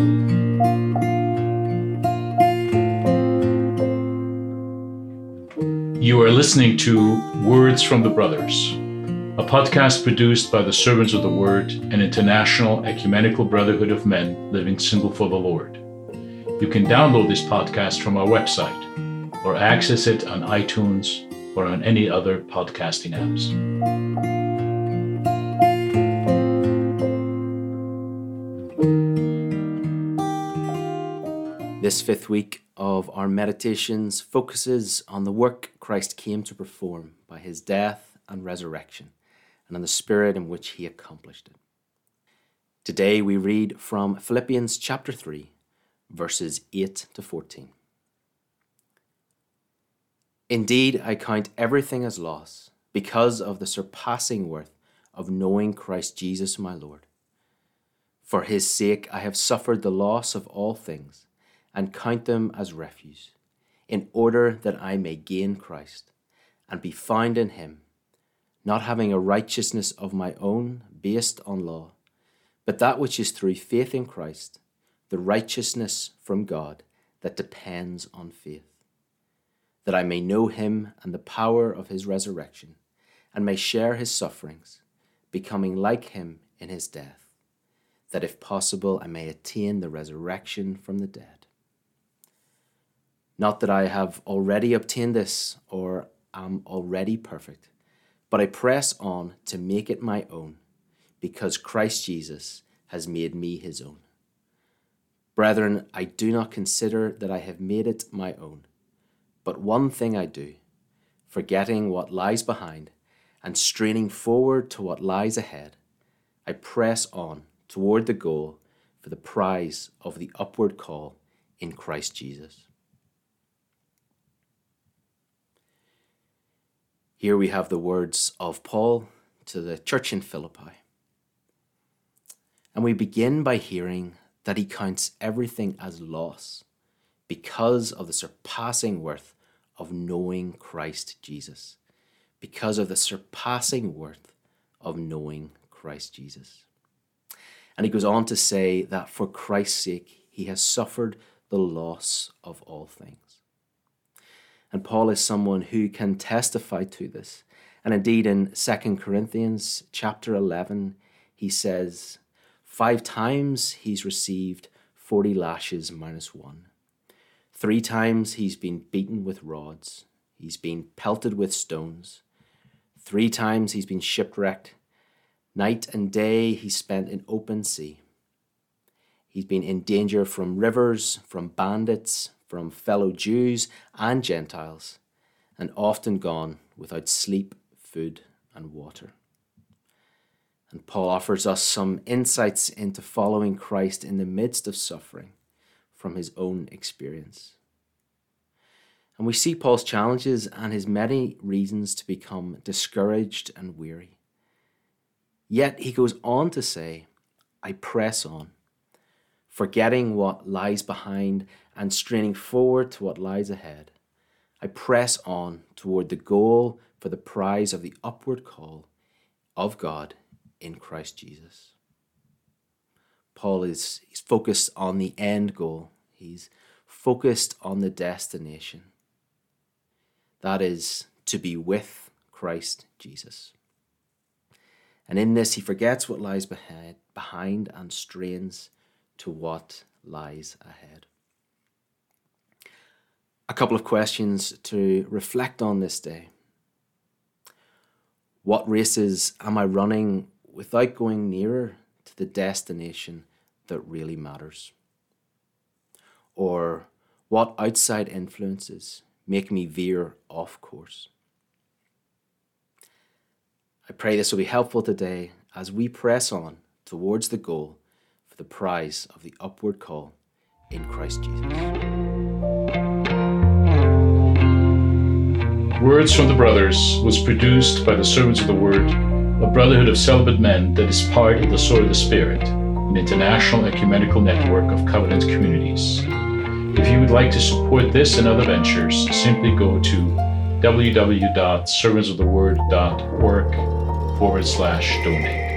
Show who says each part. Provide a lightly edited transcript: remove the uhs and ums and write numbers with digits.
Speaker 1: You are listening to Words from the Brothers, a podcast produced by the Servants of the Word, an international ecumenical brotherhood of men living single for the Lord. You can download this podcast from our website or access it on iTunes or on any other podcasting apps.
Speaker 2: This fifth week of our meditations focuses on the work Christ came to perform by his death and resurrection, and on the spirit in which he accomplished it. Today we read from Philippians chapter 3, verses 8 to 14. Indeed, I count everything as loss because of the surpassing worth of knowing Christ Jesus my Lord. For his sake I have suffered the loss of all things, and count them as refuse, in order that I may gain Christ, and be found in him, not having a righteousness of my own based on law, but that which is through faith in Christ, the righteousness from God that depends on faith, that I may know him and the power of his resurrection, and may share his sufferings, becoming like him in his death, that if possible I may attain the resurrection from the dead. Not that I have already obtained this or am already perfect, but I press on to make it my own, because Christ Jesus has made me his own. Brethren, I do not consider that I have made it my own, but one thing I do, forgetting what lies behind and straining forward to what lies ahead, I press on toward the goal for the prize of the upward call in Christ Jesus. Here we have the words of Paul to the church in Philippi. And we begin by hearing that he counts everything as loss because of the surpassing worth of knowing Christ Jesus. Because of the surpassing worth of knowing Christ Jesus. And he goes on to say that for Christ's sake, he has suffered the loss of all things. And Paul is someone who can testify to this. And indeed in 2 Corinthians chapter 11, he says, 5 times he's received 40 lashes minus 1. 3 times he's been beaten with rods. He's been pelted with stones. 3 times he's been shipwrecked. Night and day he spent in open sea. He's been in danger from rivers, from bandits, from fellow Jews and Gentiles, and often gone without sleep, food, and water. And Paul offers us some insights into following Christ in the midst of suffering from his own experience. And we see Paul's challenges and his many reasons to become discouraged and weary. Yet he goes on to say, I press on, forgetting what lies behind and straining forward to what lies ahead. I press on toward the goal for the prize of the upward call of God in Christ Jesus. Paul he's focused on the end goal. He's focused on the destination. That is to be with Christ Jesus. And in this, he forgets what lies behind and strains to what lies ahead. A couple of questions to reflect on this day. What races am I running without going nearer to the destination that really matters? Or what outside influences make me veer off course? I pray this will be helpful today as we press on towards the goal for the prize of the upward call in Christ Jesus.
Speaker 1: Words from the Brothers was produced by the Servants of the Word, a brotherhood of celibate men that is part of the Sword of the Spirit, an international ecumenical network of covenant communities. If you would like to support this and other ventures, simply go to www.servantsoftheword.org/donate.